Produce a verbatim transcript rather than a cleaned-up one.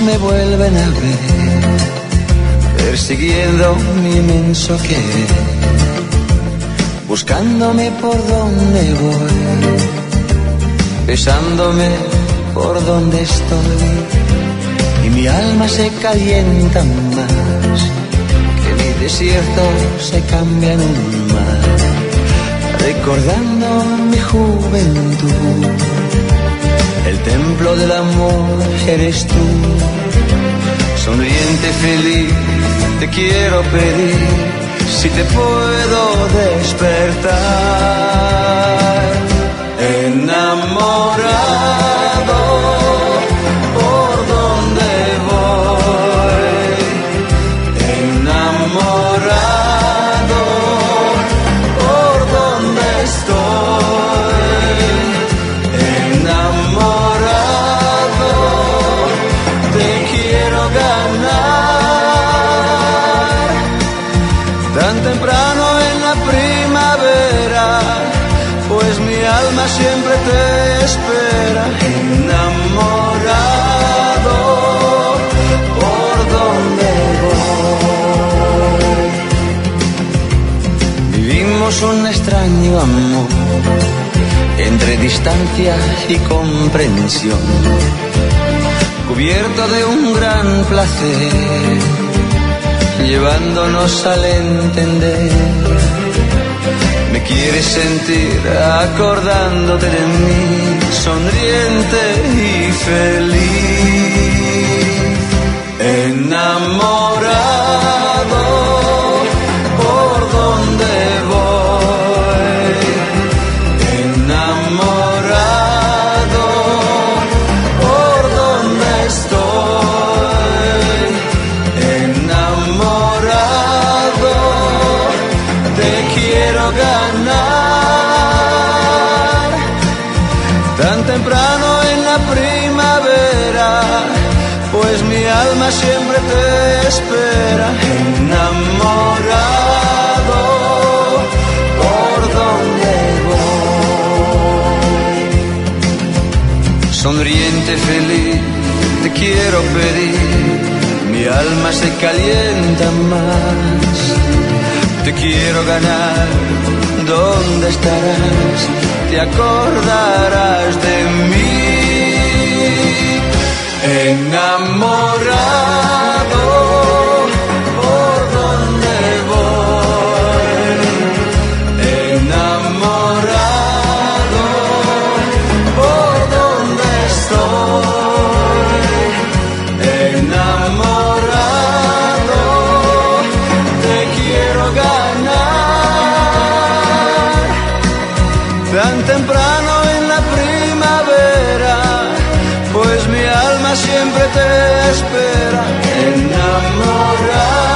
me vuelven a ver, persiguiendo mi inmenso querer, buscándome por donde voy, besándome por donde estoy, y mi alma se calienta más, que mi desierto se cambia en un mar, recordando mi juventud. El templo del amor eres tú, sonriente feliz, te quiero pedir si te puedo despertar. Enamorado, por donde voy, enamorado, por donde estoy, enamorado, te quiero ganar. Tan temprano en la primavera, pues mi alma siempre te espera. Enamorado, por donde voy. Vivimos un extraño amor, entre distancia y comprensión, cubierto de un gran placer, llevándonos al entender. Me quieres sentir acordándote de mí, sonriente y feliz. Enamorado, por donde voy, enamorado, por donde estoy, enamorado, te quiero ganar. Tan temprano en la primavera, pues mi alma siempre te espera. Enamorado, por donde voy. Sonriente feliz, te quiero pedir, mi alma se calienta más. Te quiero ganar, ¿dónde estarás? Te acordarás de mí. Enamorado, por donde voy, enamorado, por donde estoy, enamorado, te quiero ganar. Tan temprano en la primavera, pues mi alma siempre te espera. Enamorado.